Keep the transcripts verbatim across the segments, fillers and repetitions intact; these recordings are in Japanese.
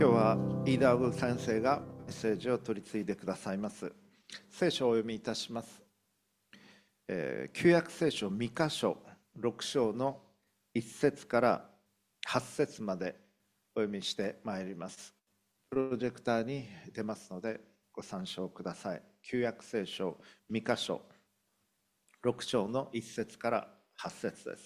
今日は飯田ウ先生がメッセージを取り次いでくださいます。聖書をお読みいたします。えー旧約聖書ミカ書ろく章のいっ節からはち節までお読みしてまいります。プロジェクターに出ますのでご参照ください。旧約聖書ミカ書ろく章のいっ節からはち節です。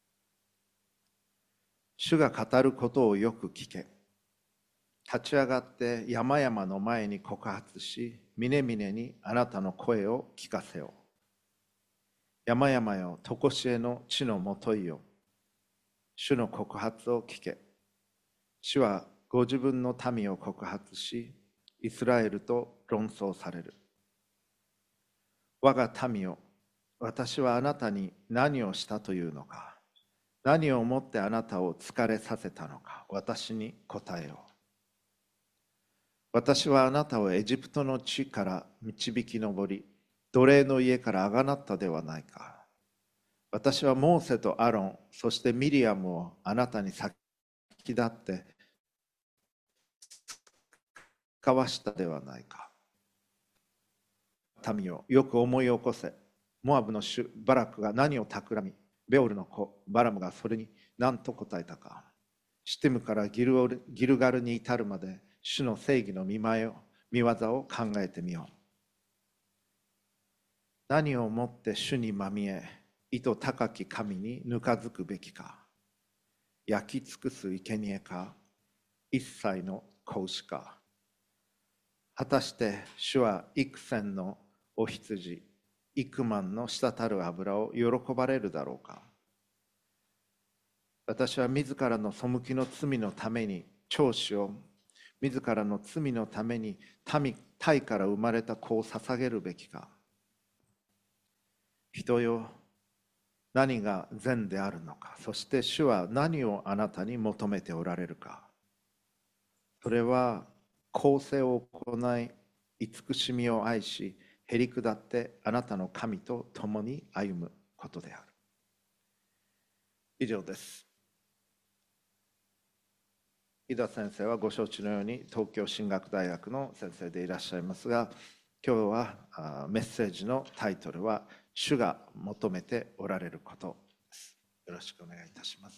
主が語ることをよく聞け。立ち上がって山々の前に告発し、峰々にあなたの声を聞かせよ。山々よ、とこしえの地のもといよ。主の告発を聞け。主はご自分の民を告発し、イスラエルと論争される。我が民よ、私はあなたに何をしたというのか。何をもってあなたを疲れさせたのか。私に答えよう。私はあなたをエジプトの地から導き上り、奴隷の家からあがなったではないか。私はモーセとアロン、そしてミリアムをあなたに先立って交わしたではないか。民よ、よく思い起こせ。モアブの主バラクが何を企み、ベオルの子バラムがそれに何と答えたか。シテムからギルオルギルガルに至るまで、主の正義の見前を見業を考えてみよう。何をもって主にまみえ、意図高き神にぬかづくべきか。焼き尽くす生贄か、一切の子牛か。果たして主は幾千のお羊、幾万の滴る油を喜ばれるだろうか。私は自らの背きの罪のために長子を、自らの罪のために民、タイから生まれた子を捧げるべきか。人よ、何が善であるのか、そして主は何をあなたに求めておられるか。それは公正を行い、慈しみを愛し、へり下ってあなたの神と共に歩むことである。以上です。井田先生はご承知のように東京進学大学の先生でいらっしゃいますが、今日はメッセージのタイトルは主が求めておられることです。よろしくお願いいたします。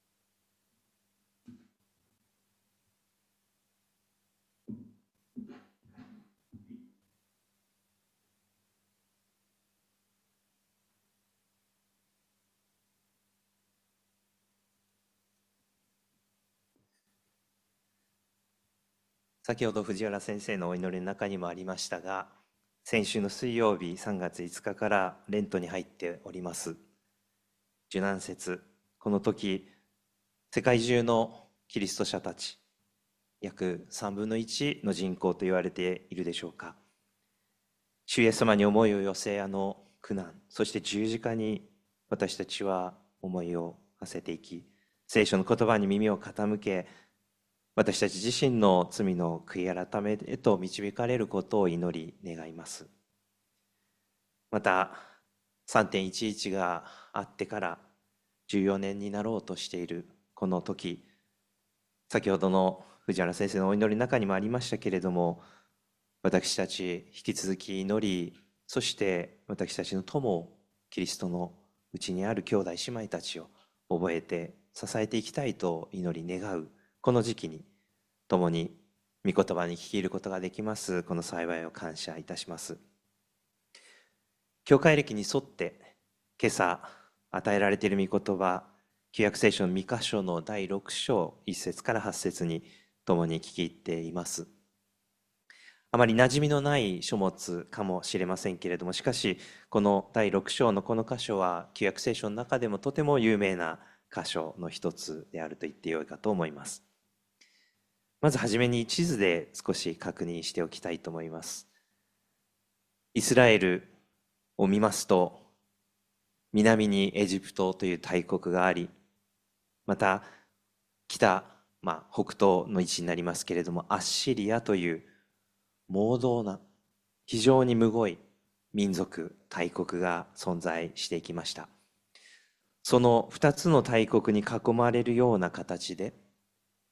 先ほど藤原先生のお祈りの中にもありましたが、先週の水曜日さんがついつかからレントに入っております。受難節、この時世界中のキリスト者たち、約さんぶんのいちの人口と言われているでしょうか。主イエス様に思いを寄せ、あの苦難、そして十字架に私たちは思いを馳せていき、聖書の言葉に耳を傾け、私たち自身の罪の悔い改めへと導かれることを祈り願います。また さんてんいちいち があってからじゅうよねんになろうとしているこの時、先ほどの藤原先生のお祈りの中にもありましたけれども、私たち引き続き祈り、そして私たちの友をキリストのうちにある兄弟姉妹たちを覚えて支えていきたいと祈り願うこの時期に、共に御言葉に聞き入ることができますこの幸いを感謝いたします。教会歴に沿って今朝与えられている御言葉、旧約聖書のミカ書のだいろく章いっ節からはち節に共に聞き入っています。あまり馴染みのない書物かもしれませんけれども、しかしこのだいろく章のこの箇所は旧約聖書の中でもとても有名な箇所の一つであると言ってよいかと思います。まずはじめに地図で少し確認しておきたいと思います。イスラエルを見ますと、南にエジプトという大国があり、また北、まあ、北東の位置になりますけれども、アッシリアという猛獰な非常にむごい民族大国が存在していきました。その二つの大国に囲まれるような形で、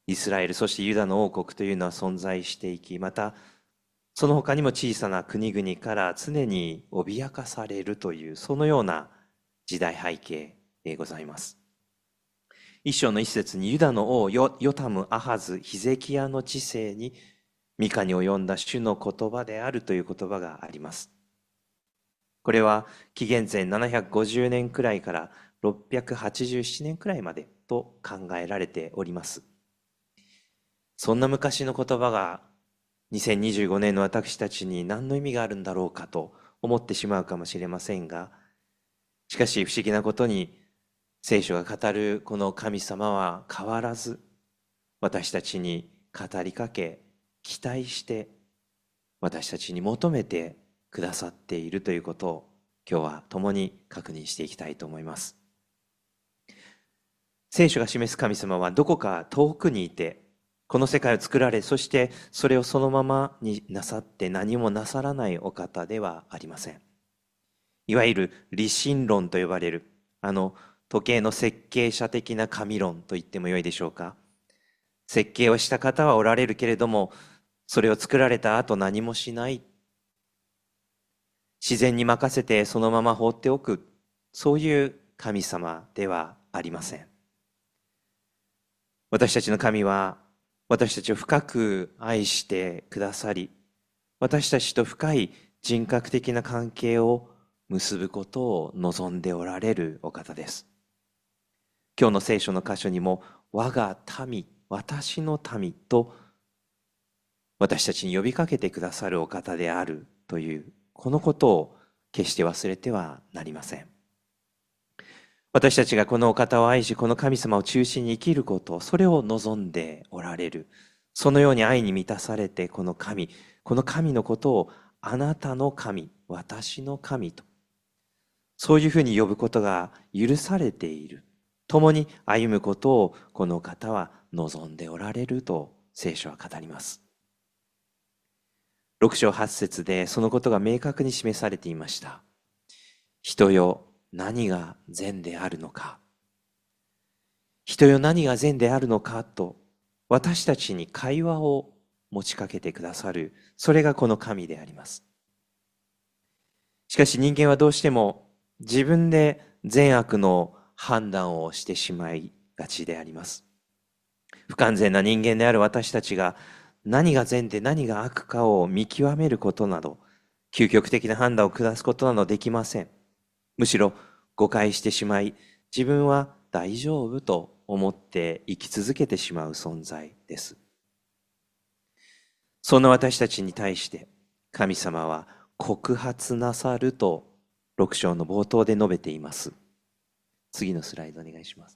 イスラエル、そしてユダの王国というのは存在していき、またその他にも小さな国々から常に脅かされるという、そのような時代背景でございます。一章の一節にユダの王ヨタム、アハズ、ヒゼキヤの治世にミカに及んだ主の言葉であるという言葉があります。これは紀元前ななひゃくごじゅうねんくらいからろっぴゃくはちじゅうななねんくらいまでと考えられております。そんな昔の言葉がにせんにじゅうごねんの私たちに何の意味があるんだろうかと思ってしまうかもしれませんが、しかし不思議なことに聖書が語るこの神様は変わらず私たちに語りかけ、期待して私たちに求めてくださっているということを今日は共に確認していきたいと思います。聖書が示す神様はどこか遠くにいて、この世界を作られ、そしてそれをそのままになさって何もなさらないお方ではありません。いわゆる理心論と呼ばれる、あの時計の設計者的な神論と言ってもよいでしょうか。設計をした方はおられるけれども、それを作られた後何もしない。自然に任せてそのまま放っておく、そういう神様ではありません。私たちの神は私たちを深く愛してくださり、私たちと深い人格的な関係を結ぶことを望んでおられるお方です。今日の聖書の箇所にも、我が民、私の民と私たちに呼びかけてくださるお方であるという、このことを決して忘れてはなりません。私たちがこのお方を愛し、この神様を中心に生きること、それを望んでおられる。そのように愛に満たされて、この神、この神のことをあなたの神、私の神と、そういうふうに呼ぶことが許されている。共に歩むことをこの方は望んでおられると聖書は語ります。ろく章はち節でそのことが明確に示されていました。人よ、何が善であるのか。人よ、何が善であるのかと私たちに会話を持ちかけてくださる、それがこの神であります。しかし人間はどうしても自分で善悪の判断をしてしまいがちであります。不完全な人間である私たちが何が善で何が悪かを見極めることなど、究極的な判断を下すことなどできません。むしろ誤解してしまい、自分は大丈夫と思って生き続けてしまう存在です。そんな私たちに対して神様は告発なさるとろく章の冒頭で述べています。次のスライドお願いします。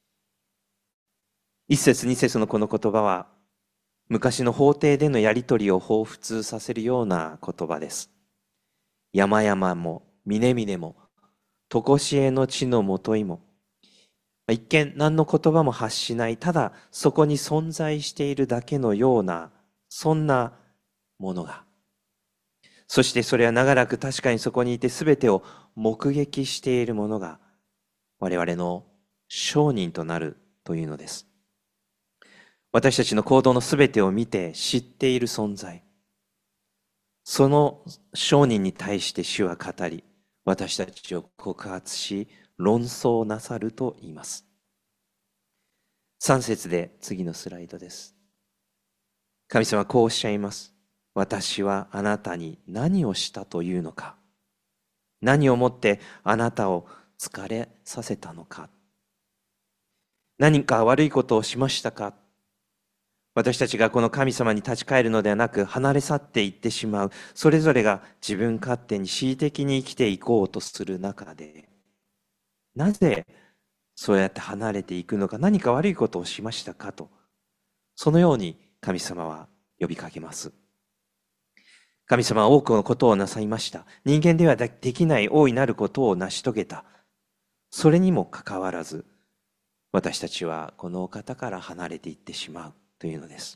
一節二節のこの言葉は昔の法廷でのやりとりを彷彿させるような言葉です。山々も峰々も常しえの地のもといも、一見何の言葉も発しない、ただそこに存在しているだけのような、そんなものが、そしてそれは長らく確かにそこにいて全てを目撃しているものが我々の証人となるというのです。私たちの行動の全てを見て知っている存在、その証人に対して主は語り、私たちを告発し論争なさると言います。さん節で次のスライドです。神様はこうおっしゃいます。私はあなたに何をしたというのか。何をもってあなたを疲れさせたのか。何か悪いことをしましたか。私たちがこの神様に立ち返るのではなく、離れ去っていってしまう、それぞれが自分勝手に恣意的に生きていこうとする中で、なぜそうやって離れていくのか、何か悪いことをしましたかと、そのように神様は呼びかけます。神様は多くのことをなさいました。人間ではできない大いなることを成し遂げた。それにもかかわらず、私たちはこのお方から離れていってしまうというのです。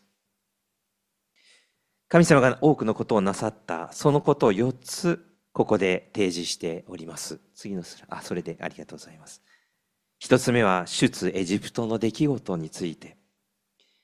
神様が多くのことをなさった、そのことをよっつここで提示しております。次のスライド、あ、それでありがとうございます。一つ目は出エジプトの出来事について。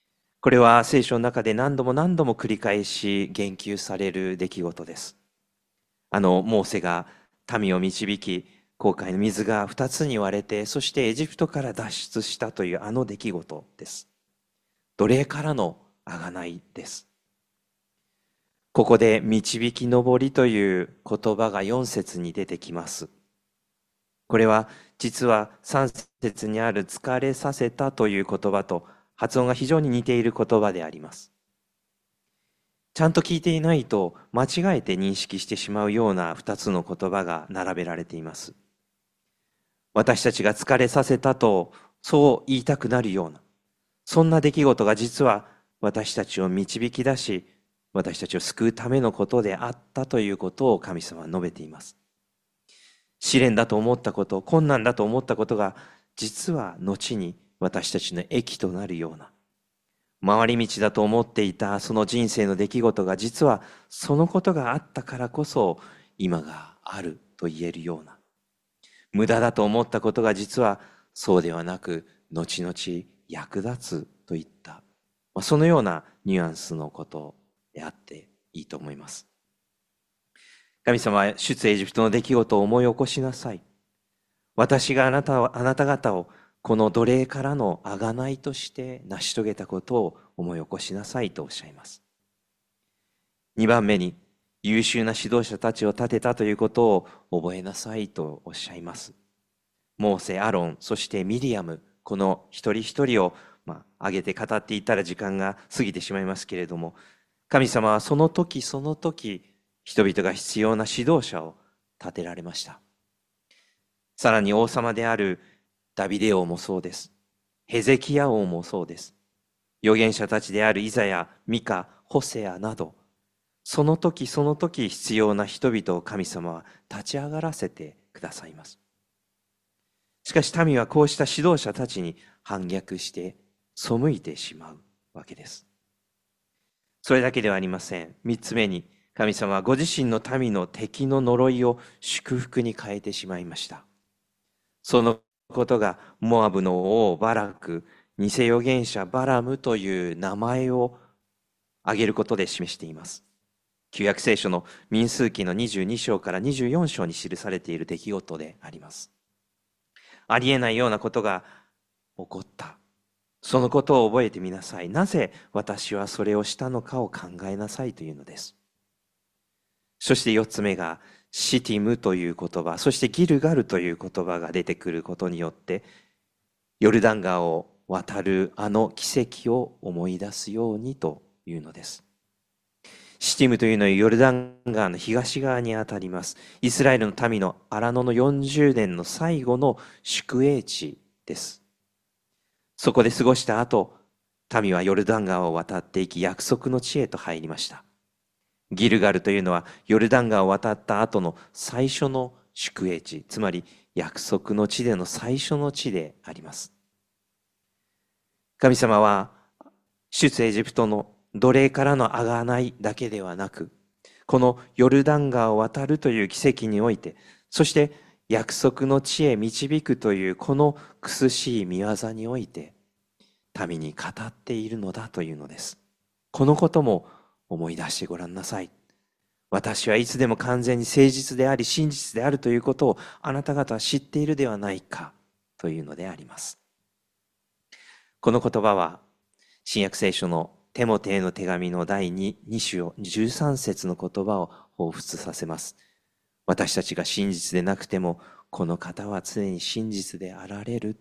これは聖書の中で何度も何度も繰り返し言及される出来事です。あのモーセが民を導き、紅海の水が二つに割れて、そしてエジプトから脱出したというあの出来事です。奴隷からの贖いです。ここで導き上りという言葉がよん節に出てきます。これは実はさん節にある疲れさせたという言葉と発音が非常に似ている言葉であります。ちゃんと聞いていないと間違えて認識してしまうようなふたつの言葉が並べられています。私たちが疲れさせたとそう言いたくなるような、そんな出来事が実は私たちを導き出し、私たちを救うためのことであったということを神様は述べています。試練だと思ったこと、困難だと思ったことが実は後に私たちの益となるような、回り道だと思っていたその人生の出来事が実はそのことがあったからこそ今があると言えるような、無駄だと思ったことが実はそうではなく後々役立つといった、そのようなニュアンスのことであっていいと思います。神様は出エジプトの出来事を思い起こしなさい。私があなたをあなた方をこの奴隷からの贖いとして成し遂げたことを思い起こしなさいとおっしゃいます。にばんめに、優秀な指導者たちを立てたということを覚えなさいとおっしゃいます。モーセ、アロン、そしてミリアム、この一人一人を、まあ、挙げて語っていったら時間が過ぎてしまいますけれども、神様はその時その時、人々が必要な指導者を立てられました。さらに王様であるダビデ王もそうです。ヘゼキヤ王もそうです。預言者たちであるイザヤ、ミカ、ホセアなど、その時その時必要な人々を神様は立ち上がらせてくださいます。しかし民はこうした指導者たちに反逆して背いてしまうわけです。それだけではありません。三つ目に、神様はご自身の民の敵の呪いを祝福に変えてしまいました。そのことがモアブの王バラク、偽預言者バラムという名前を挙げることで示しています。旧約聖書の民数記のにじゅうに章からにじゅうよん章に記されている出来事であります。ありえないようなことが起こった。そのことを覚えてみなさい。なぜ私はそれをしたのかを考えなさいというのです。そして四つ目がシティムという言葉、そしてギルガルという言葉が出てくることによって、ヨルダン川を渡るあの奇跡を思い出すようにというのです。シティムというのはヨルダン川の東側にあたります。イスラエルの民の荒野のよんじゅうねんの最後の宿営地です。そこで過ごした後、民はヨルダン川を渡っていき、約束の地へと入りました。ギルガルというのはヨルダン川を渡った後の最初の宿営地、つまり約束の地での最初の地であります。神様は出エジプトの奴隷からの贖いだけではなく、このヨルダン川を渡るという奇跡において、そして約束の地へ導くというこの苦しい見業において民に語っているのだというのです。このことも思い出してごらんなさい。私はいつでも完全に誠実であり真実であるということをあなた方は知っているではないかというのであります。この言葉は新約聖書のテモテへの手紙の第 2, 2章じゅうさん節の言葉を彷彿させます。私たちが真実でなくてもこの方は常に真実であられる。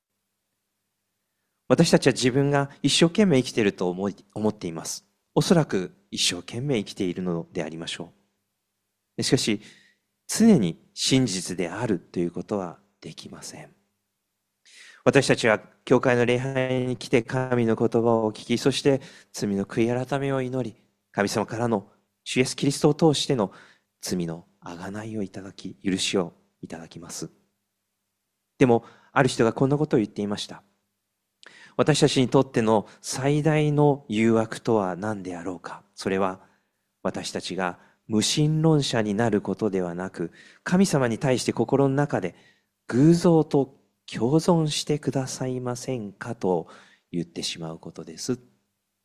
私たちは自分が一生懸命生きていると思い思っています。おそらく一生懸命生きているのでありましょう。しかし常に真実であるということはできません。私たちは教会の礼拝に来て神の言葉を聞き、そして罪の悔い改めを祈り、神様からの主イエスキリストを通しての罪の贖いをいただき、許しをいただきます。でもある人がこんなことを言っていました。私たちにとっての最大の誘惑とは何であろうか。それは私たちが無神論者になることではなく、神様に対して心の中で偶像と共存してくださいませんかと言ってしまうことです。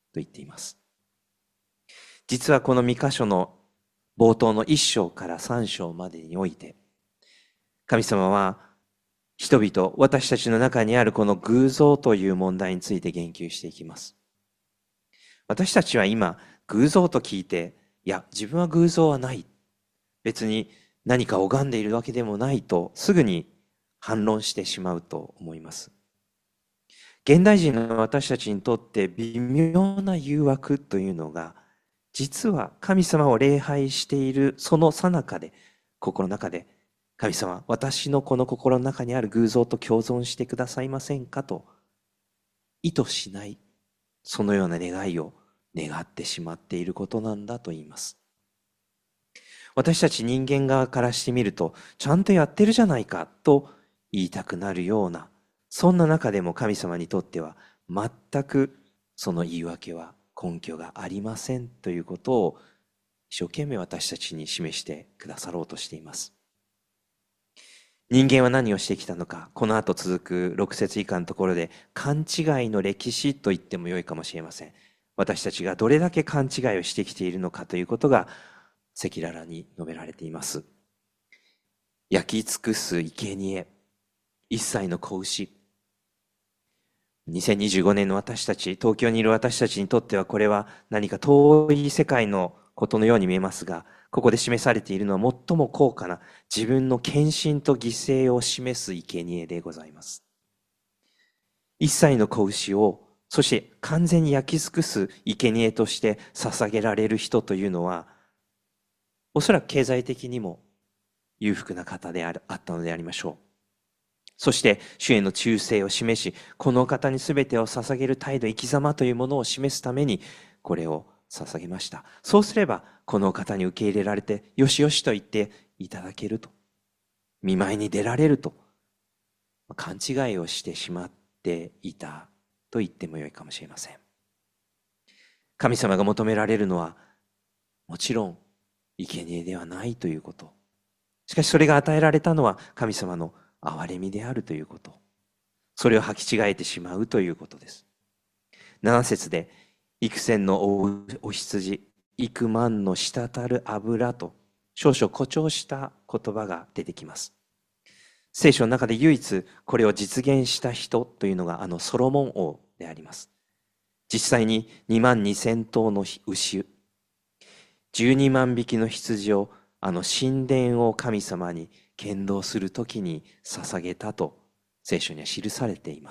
言っています。実はこの三箇所の冒頭の一章から三章までにおいて、神様は人々、私たちの中にあるこの偶像という問題について言及していきます。私たちは今、偶像と聞いて、いや、自分は偶像はない。別に何か拝んでいるわけでもないと、すぐに反論してしまうと思います。現代人の私たちにとって微妙な誘惑というのが、実は神様を礼拝しているその最中で、心の中で、神様、私のこの心の中にある偶像と共存してくださいませんかと、意図しない、そのような願いを願ってしまっていることなんだと言います。私たち人間側からしてみると、ちゃんとやってるじゃないかと言いたくなるような、そんな中でも神様にとっては全くその言い訳は根拠がありませんということを一生懸命私たちに示してくださろうとしています。人間は何をしてきたのか、この後続くろく節以下のところで勘違いの歴史と言っても良いかもしれません。私たちがどれだけ勘違いをしてきているのかということが赤裸々に述べられています。焼き尽くす生贄、一切の子牛。にせんにじゅうごねんの私たち、東京にいる私たちにとってはこれは何か遠い世界のことのように見えますが、ここで示されているのは最も高価な自分の献身と犠牲を示す生贄でございます。一切の子牛を、そして完全に焼き尽くす生贄として捧げられる人というのは、おそらく経済的にも裕福な方であったのでありましょう。そして主への忠誠を示し、この方に全てを捧げる態度、生き様というものを示すためにこれを捧げました。そうすればこの方に受け入れられて、よしよしと言っていただけると、見舞いに出られると勘違いをしてしまっていたと言ってもよいかもしれません。神様が求められるのはもちろん生贄ではないということ。しかしそれが与えられたのは神様の憐れみであるということ。それを履き違えてしまうということです。なな節で、幾千のお羊、幾万の滴る油と少々誇張した言葉が出てきます。聖書の中で唯一これを実現した人というのがあのソロモン王であります。実際ににまんにせん頭の牛、じゅうにまん匹の羊をあの神殿を神様に献堂するときに捧げたと聖書には記されています。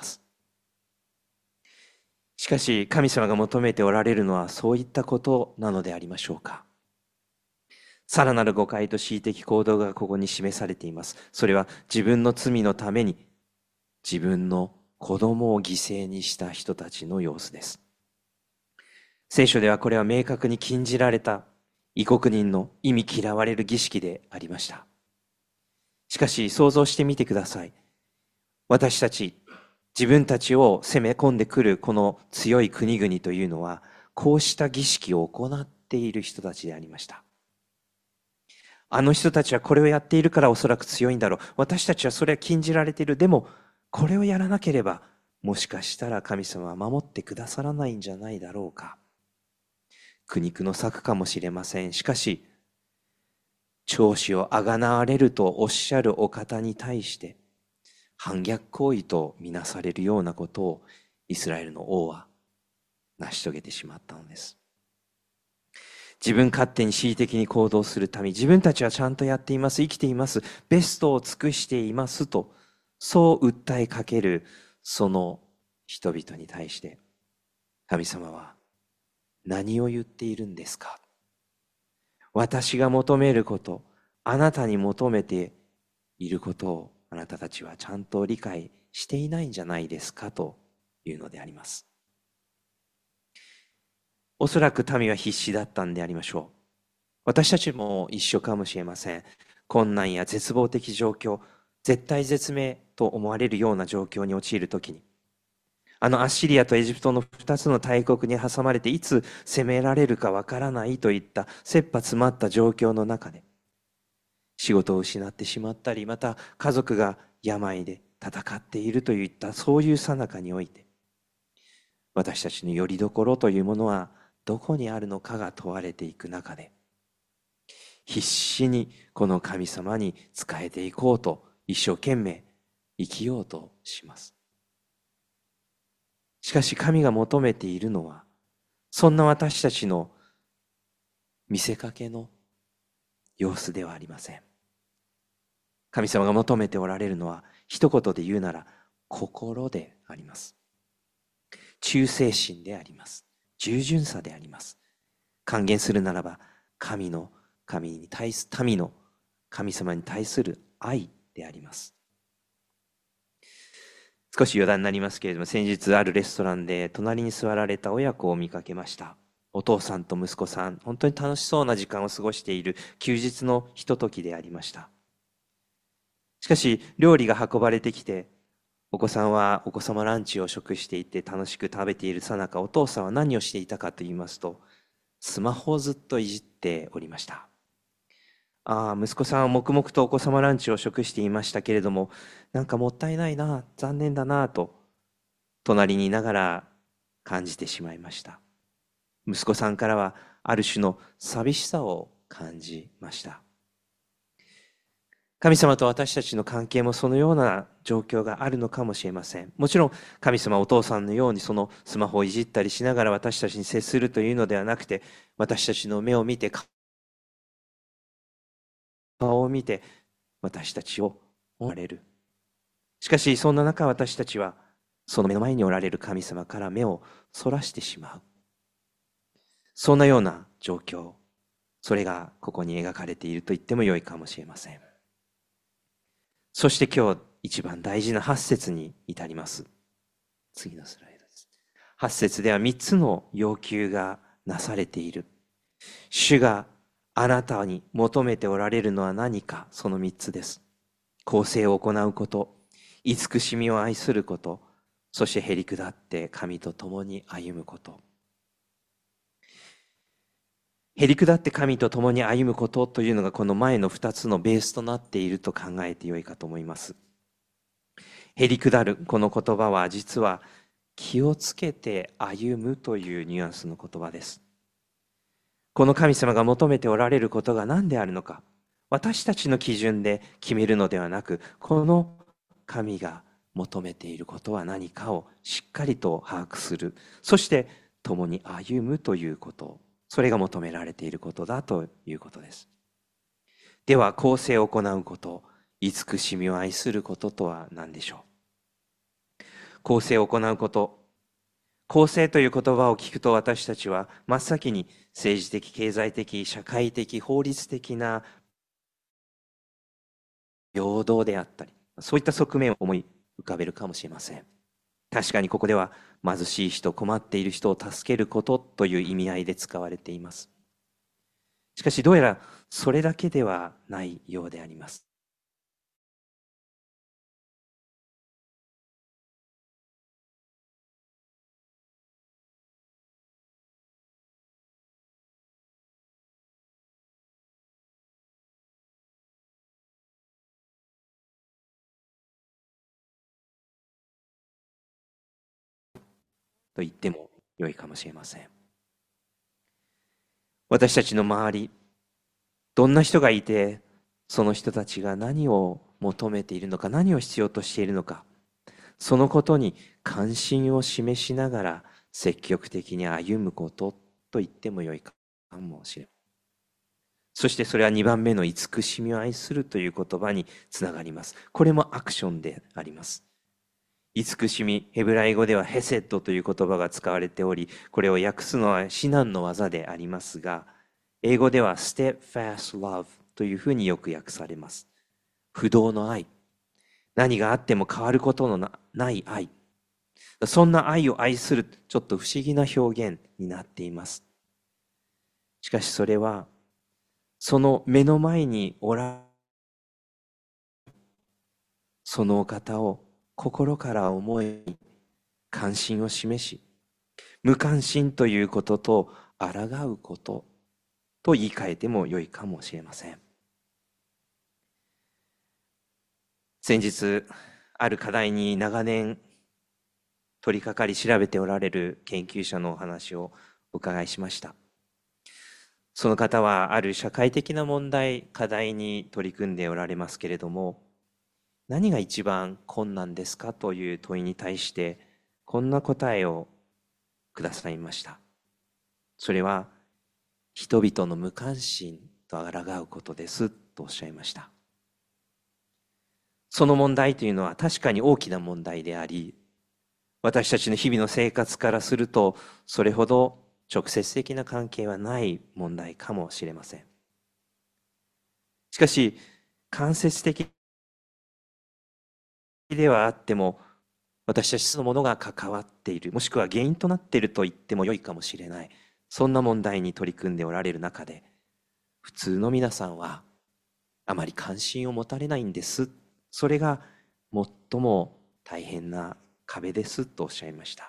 しかし神様が求めておられるのはそういったことなのでありましょうか。さらなる誤解と恣意的行動がここに示されています。それは自分の罪のために自分の子供を犠牲にした人たちの様子です。聖書ではこれは明確に禁じられた異国人の忌み嫌われる儀式でありました。しかし想像してみてください。私たち、自分たちを攻め込んでくるこの強い国々というのは、こうした儀式を行っている人たちでありました。あの人たちはこれをやっているからおそらく強いんだろう。私たちはそれは禁じられている。でも、これをやらなければ、もしかしたら神様は守ってくださらないんじゃないだろうか。苦肉の策かもしれません。しかし、長子をあがなわれるとおっしゃるお方に対して、反逆行為とみなされるようなことをイスラエルの王は成し遂げてしまったのです。自分勝手に恣意的に行動するため、自分たちはちゃんとやっています、生きています、ベストを尽くしていますと、そう訴えかけるその人々に対して、神様は何を言っているんですか。私が求めること、あなたに求めていることをあなたたちはちゃんと理解していないんじゃないですかというのであります。おそらく民は必死だったんでありましょう。私たちも一緒かもしれません。困難や絶望的状況、絶対絶命と思われるような状況に陥るときに、あのアッシリアとエジプトの二つの大国に挟まれていつ攻められるかわからないといった切羽詰まった状況の中で、仕事を失ってしまったり、また家族が病で戦っているといったそういう最中において、 私たちの拠り所というものはどこにあるのかが問われていく中で、必死にこの神様に仕えていこうと一生懸命生きようとします。しかし神が求めているのは、そんな私たちの見せかけの様子ではありません。神様が求めておられるのは、一言で言うなら心であります。忠誠心であります。従順さであります。還元するならば、神の神に対す民の神様に対する愛であります。少し余談になりますけれども、先日あるレストランで隣に座られた親子を見かけました。お父さんと息子さん、本当に楽しそうな時間を過ごしている休日のひとときでありました。しかし料理が運ばれてきて、お子さんはお子様ランチを食していて楽しく食べているさなか、お父さんは何をしていたかと言いますと、スマホをずっといじっておりました。ああ、息子さんは黙々とお子様ランチを食していましたけれども、なんかもったいないな、残念だなと隣にいながら感じてしまいました。息子さんからはある種の寂しさを感じました。神様と私たちの関係もそのような状況があるのかもしれません。もちろん神様お父さんのようにそのスマホをいじったりしながら私たちに接するというのではなくて、私たちの目を見て顔を見て私たちを思われる。しかしそんな中、私たちはその目の前におられる神様から目をそらしてしまう。そんなような状況、それがここに描かれていると言ってもよいかもしれません。そして今日一番大事なはち節に至ります。次のスライドです。はち節ではみっつの要求がなされている。主があなたに求めておられるのは何か、そのみっつです。公正を行うこと、慈しみを愛すること、そしてへり下って神と共に歩むこと。へり下って神と共に歩むことというのがこの前のふたつのベースとなっていると考えてよいかと思います。へり下る、この言葉は実は気をつけて歩むというニュアンスの言葉です。この神様が求めておられることが何であるのか、私たちの基準で決めるのではなく、この神が求めていることは何かをしっかりと把握する、そして共に歩むということ、それが求められていることだということです。では公正を行うこと、慈しみを愛することとは何でしょう。公正を行うこと、公正という言葉を聞くと私たちは真っ先に政治的、経済的、社会的、法律的な平等であったり、そういった側面を思い浮かべるかもしれません。確かにここでは貧しい人、困っている人を助けることという意味合いで使われています。しかしどうやらそれだけではないようであります。と言っても良いかもしれません。私たちの周り、どんな人がいて、その人たちが何を求めているのか、何を必要としているのか、そのことに関心を示しながら積極的に歩むことと言ってもよいかもしれない。そしてそれはにばんめの慈しみを愛するという言葉につながります。これもアクションであります。慈しみ、ヘブライ語ではヘセッドという言葉が使われており、これを訳すのは至難の技でありますが、英語では steadfast love というふうによく訳されます。不動の愛。何があっても変わることのない愛。そんな愛を愛する、ちょっと不思議な表現になっています。しかしそれは、その目の前におられるそのお方を心から思い、関心を示し、無関心ということと抗うことと言い換えてもよいかもしれません。先日、ある課題に長年取り掛かり調べておられる研究者のお話をお伺いしました。その方はある社会的な問題、課題に取り組んでおられますけれども、何が一番困難ですかという問いに対して、こんな答えをくださいました。それは、人々の無関心と抗うことですとおっしゃいました。その問題というのは確かに大きな問題であり、私たちの日々の生活からすると、それほど直接的な関係はない問題かもしれません。しかし、間接的ではあっても、私たちそのものが関わっている、もしくは原因となっていると言っても良いかもしれない、そんな問題に取り組んでおられる中で、普通の皆さんはあまり関心を持たれないんです。それが最も大変な壁ですとおっしゃいました。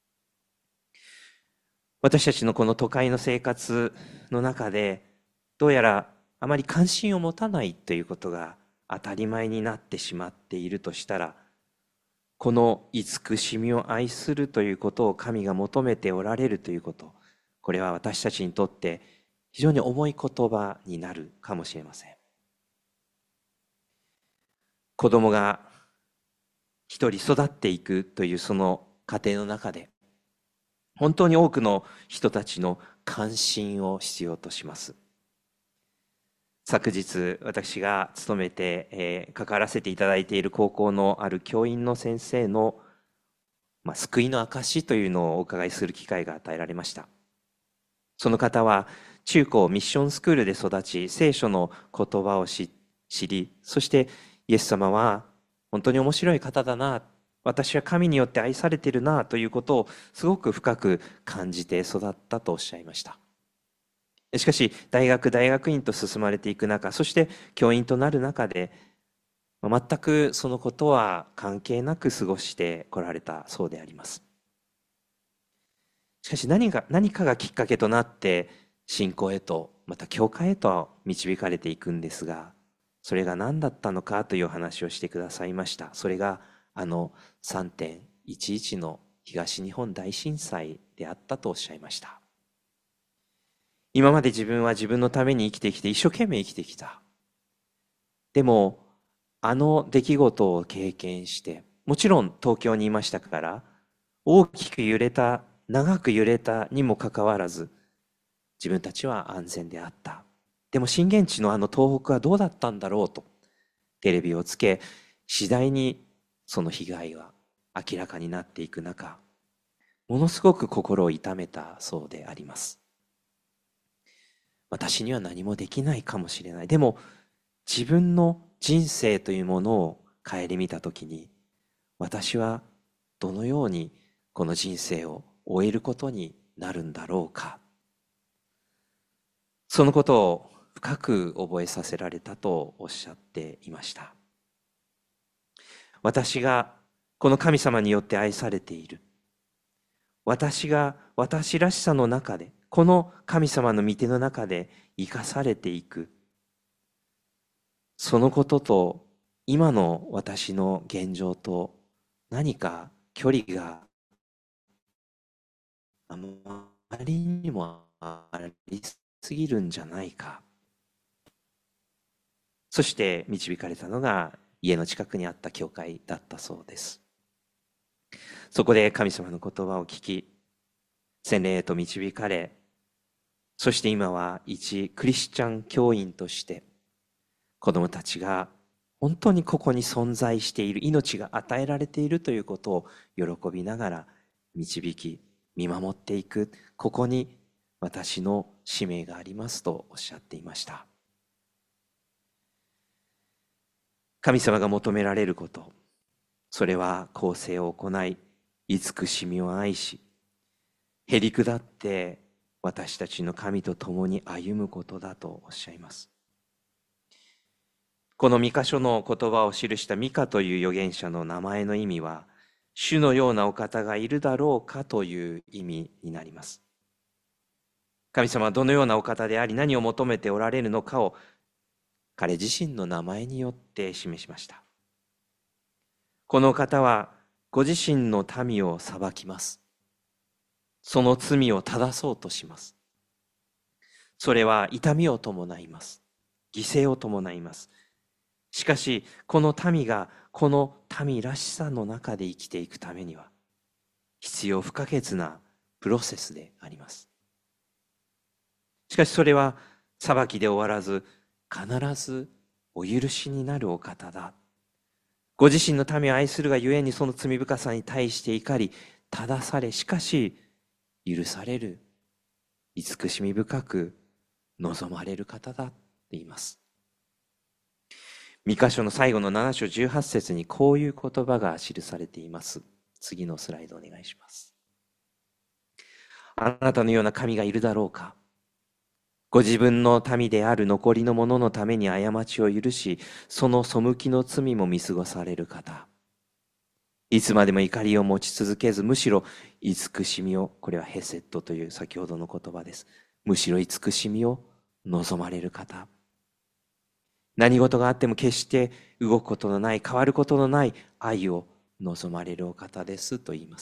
私たちのこの都会の生活の中で、どうやらあまり関心を持たないということが当たり前になってしまっているとしたら、この慈しみを愛するということを神が求めておられるということ、これは私たちにとって非常に重い言葉になるかもしれません。子供が一人育っていくというその過程の中で、本当に多くの人たちの関心を必要とします。昨日私が勤めて、えー、関わらせていただいている高校のある教員の先生の、まあ、救いの証というのをお伺いする機会が与えられました。その方は中高ミッションスクールで育ち、聖書の言葉を知り、そしてイエス様は本当に面白い方だな、私は神によって愛されているなということをすごく深く感じて育ったとおっしゃいました。しかし大学大学院と進まれていく中、そして教員となる中で全くそのことは関係なく過ごしてこられたそうであります。しかし何か何かがきっかけとなって信仰へと、また教会へと導かれていくんですが、それが何だったのかという話をしてくださいました。それがあの さんてんいちいち の東日本大震災であったとおっしゃいました。今まで自分は自分のために生きてきて一生懸命生きてきた。でもあの出来事を経験して、もちろん東京にいましたから大きく揺れた、長く揺れたにもかかわらず自分たちは安全であった。でも震源地のあの東北はどうだったんだろうとテレビをつけ、次第にその被害が明らかになっていく中、ものすごく心を痛めたそうであります。私には何もできないかもしれない。でも自分の人生というものを顧みたときに、私はどのようにこの人生を終えることになるんだろうか。そのことを深く覚えさせられたとおっしゃっていました。私がこの神様によって愛されている。私が私らしさの中で、この神様の御手の中で生かされていく。そのことと今の私の現状と何か距離があまりにもありすぎるんじゃないか。そして導かれたのが家の近くにあった教会だったそうです。そこで神様の言葉を聞き、洗礼へと導かれ、そして今は一クリスチャン教員として子供たちが本当にここに存在している、命が与えられているということを喜びながら導き見守っていく、ここに私の使命がありますとおっしゃっていました。神様が求められること、それは公正を行い、慈しみを愛し、へりくだって私たちの神と共に歩むことだとおっしゃいます。このミカ書の言葉を記したミカという預言者の名前の意味は、主のようなお方がいるだろうかという意味になります。神様はどのようなお方であり、何を求めておられるのかを彼自身の名前によって示しました。この方はご自身の民を裁きます。その罪を正そうとします。それは痛みを伴います。犠牲を伴います。しかし、この民がこの民らしさの中で生きていくためには、必要不可欠なプロセスであります。しかしそれは裁きで終わらず、必ずお許しになるお方だ。ご自身の民を愛するがゆえにその罪深さに対して怒り、正され、しかし許される、慈しみ深く望まれる方だって言います。三箇所の最後のなな章じゅうはち節にこういう言葉が記されています。次のスライドお願いします。あなたのような神がいるだろうか。ご自分の民である残りの者のために過ちを許し、その背きの罪も見過ごされる方。いつまでも怒りを持ち続けず、むしろ慈しみを、これはヘセットという先ほどの言葉です。むしろ慈しみを望まれる方。何事があっても決して動くことのない、変わることのない愛を望まれるお方ですと言います。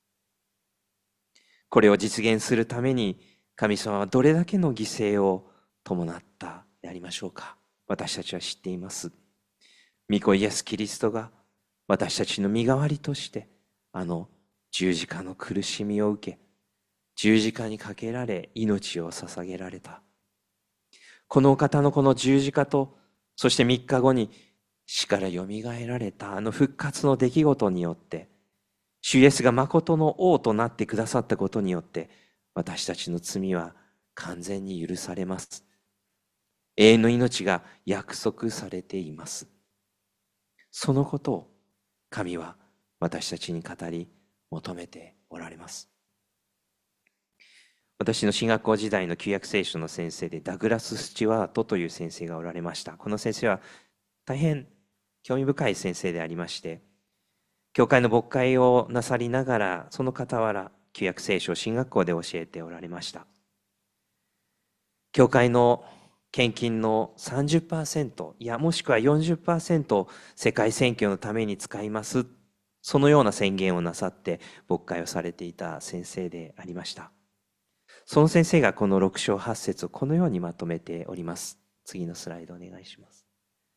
これを実現するために神様はどれだけの犠牲を伴ったでありましょうか。私たちは知っています。御子イエス・キリストが私たちの身代わりとしてあの十字架の苦しみを受け、十字架にかけられ命を捧げられた。このお方のこの十字架と、そして三日後に死からよみがえられたあの復活の出来事によって、主イエスが誠の王となってくださったことによって、私たちの罪は完全に許されます。永遠の命が約束されています。そのことを神は私たちに語り求めておられます。私の進学校時代の旧約聖書の先生でダグラス・スチュワートという先生がおられました。この先生は大変興味深い先生でありまして、教会の牧会をなさりながら、その傍ら旧約聖書を進学校で教えておられました。教会の献金の さんじゅっパーセント、いやもしくは よんじゅっパーセント 世界選挙のために使います、そのような宣言をなさって牧会をされていた先生でありました。その先生がこのろく章はち節をこのようにまとめております。次のスライドお願いします。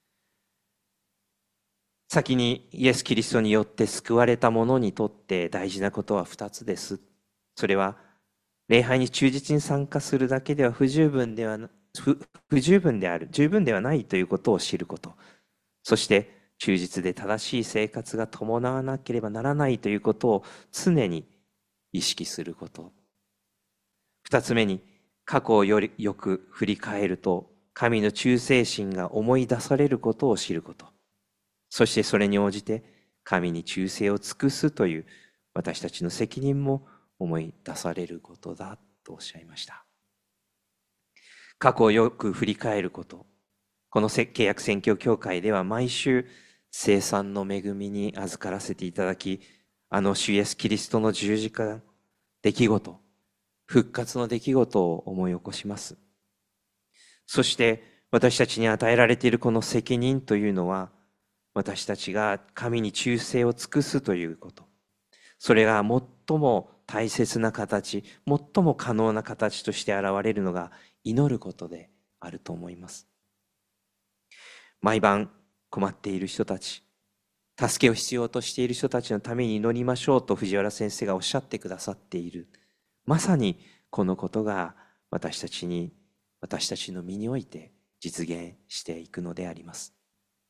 先にイエス・キリストによって救われた者にとって大事なことはふたつです。それは礼拝に忠実に参加するだけでは不十分ではな不不十分である、十分ではないということを知ること。そして忠実で正しい生活が伴わなければならないということを常に意識すること。二つ目に、過去をよりよく振り返ると神の忠誠心が思い出されることを知ること。そしてそれに応じて神に忠誠を尽くすという私たちの責任も思い出されることだとおっしゃいました。過去をよく振り返ること。この契約宣教協会では毎週聖餐の恵みに預からせていただき、あの主イエスキリストの十字架、出来事、復活の出来事を思い起こします。そして私たちに与えられているこの責任というのは、私たちが神に忠誠を尽くすということ。それが最も大切な形、最も可能な形として現れるのが祈ることであると思います。毎晩困っている人たち、助けを必要としている人たちのために祈りましょうと藤原先生がおっしゃってくださっている。まさにこのことが私たちに、私たちの身において実現していくのであります。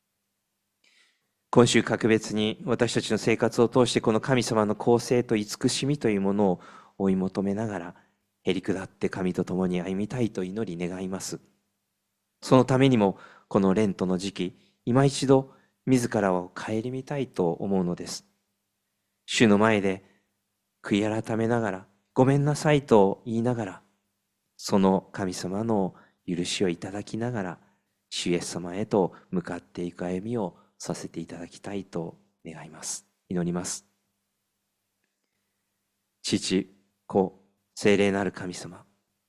今週格別に私たちの生活を通してこの神様の公正と慈しみというものを追い求めながら、へり下って神と共に歩みたいと祈り願います。そのためにもこのレントの時期、今一度自らを顧みたいと思うのです。主の前で悔い改めながら、ごめんなさいと言いながら、その神様の許しをいただきながら、主イエス様へと向かっていく歩みをさせていただきたいと願います。祈ります。父、子、聖霊なる神様。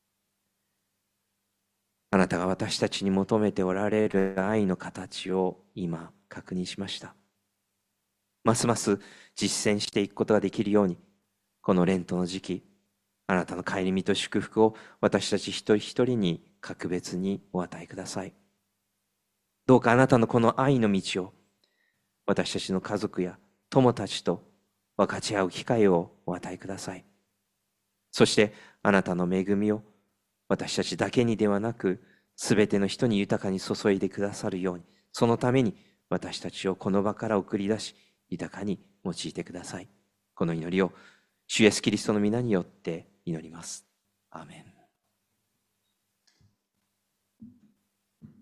あなたが私たちに求めておられる愛の形を今確認しました。 ますます実践していくことができるように、このレントの時期、あなたの顧みと祝福を私たち一人一人に格別にお与えください。どうかあなたのこの愛の道を私たちの家族や友たちと分かち合う機会をお与えください。そしてあなたの恵みを私たちだけにではなく、すべての人に豊かに注いでくださるように、そのために私たちをこの場から送り出し、豊かに用いてください。この祈りを主イエスキリストの皆によって祈ります。アーメン。